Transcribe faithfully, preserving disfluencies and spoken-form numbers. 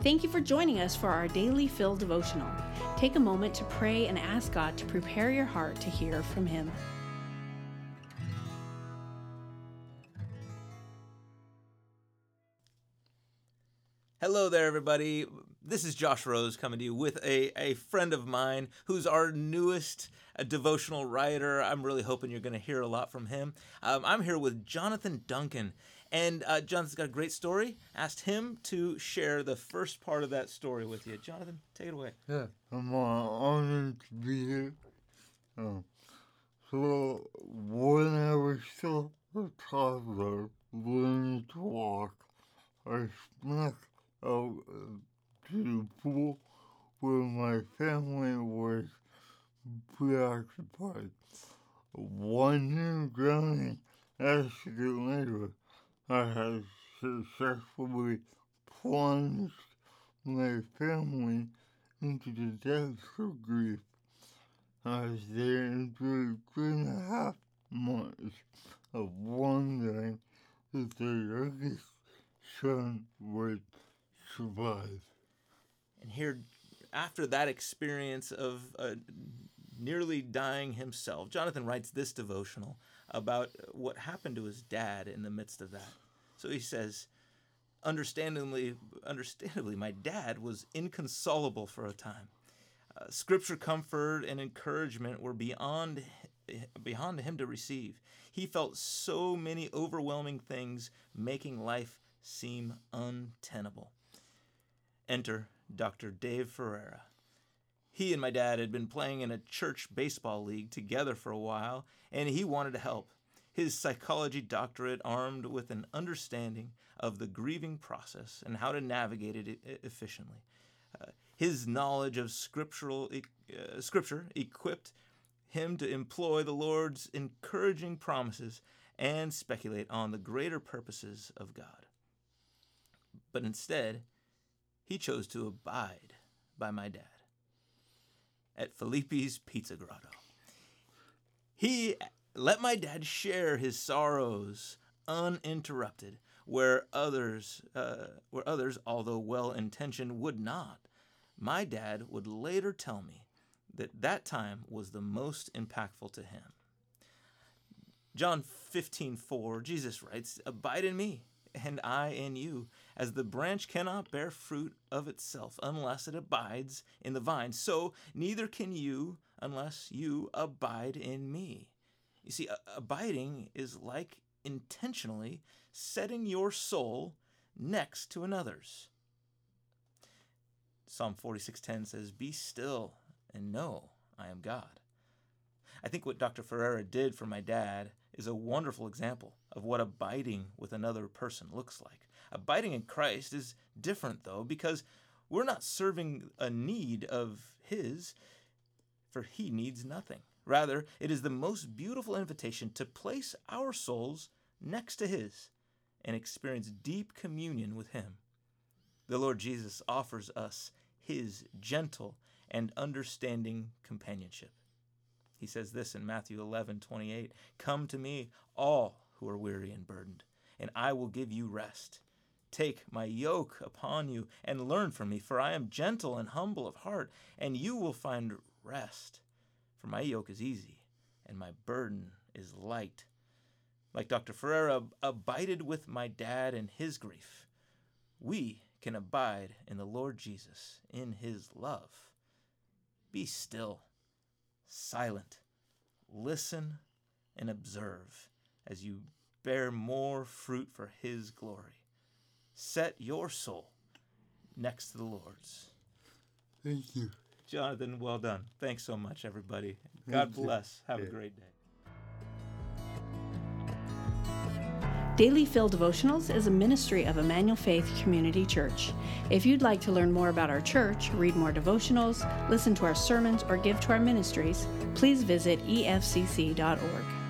Thank you for joining us for our Daily Fill devotional. Take a moment to pray and ask God to prepare your heart to hear from Him. Hello there, everybody. This is Josh Rose coming to you with a, a friend of mine who's our newest uh, devotional writer. I'm really hoping you're going to hear a lot from him. Um, I'm here with Jonathan Duncan, and uh, Jonathan's got a great story. Asked him to share the first part of that story with you. Jonathan, take it away. Yeah, I'm uh, honored to be here. Uh, so, when I was still a toddler learning to walk, I snuck out uh, to the pool where my family was preoccupied. One drowning accident later, I had successfully plunged my family into the depths of grief as they endured three and a half months of wondering if their youngest son would survive. And here, after that experience of uh, nearly dying himself, Jonathan writes this devotional about what happened to his dad in the midst of that. So he says, understandably, understandably, my dad was inconsolable for a time. Uh, scripture comfort and encouragement were beyond beyond him to receive. He felt so many overwhelming things, making life seem untenable. Enter Doctor Dave Ferreira. He and my dad had been playing in a church baseball league together for a while, and he wanted to help. His psychology doctorate, armed with an understanding of the grieving process and how to navigate it efficiently. Uh, his knowledge of scriptural uh, scripture equipped him to employ the Lord's encouraging promises and speculate on the greater purposes of God. But instead, he chose to abide by my dad at Felipe's Pizza Grotto. He let my dad share his sorrows uninterrupted, where others, uh, where others, although well-intentioned, would not. My dad would later tell me that that time was the most impactful to him. John fifteen four, Jesus writes, "Abide in me, and I in you, as the branch cannot bear fruit of itself unless it abides in the vine, so neither can you unless you abide in me." You see, abiding is like intentionally setting your soul next to another's. Psalm forty-six ten says, "Be still and know I am God." I think what Doctor Ferreira did for my dad is a wonderful example of what abiding with another person looks like. Abiding in Christ is different, though, because we're not serving a need of His, for He needs nothing. Rather, it is the most beautiful invitation to place our souls next to His and experience deep communion with Him. The Lord Jesus offers us His gentle and understanding companionship. He says this in Matthew eleven twenty-eight, "Come to me, all who are weary and burdened, and I will give you rest. Take my yoke upon you and learn from me, for I am gentle and humble of heart, and you will find rest. For my yoke is easy, and my burden is light." Like Doctor Ferreira abided with my dad in his grief, we can abide in the Lord Jesus, in His love. Be still, silent, listen, and observe as you bear more fruit for His glory. Set your soul next to the Lord's. Thank you. Jonathan, well done. Thanks so much, everybody. God bless. Have a great day. Daily Fill Devotionals is a ministry of Emmanuel Faith Community Church. If you'd like to learn more about our church, read more devotionals, listen to our sermons, or give to our ministries, please visit e f c c dot org.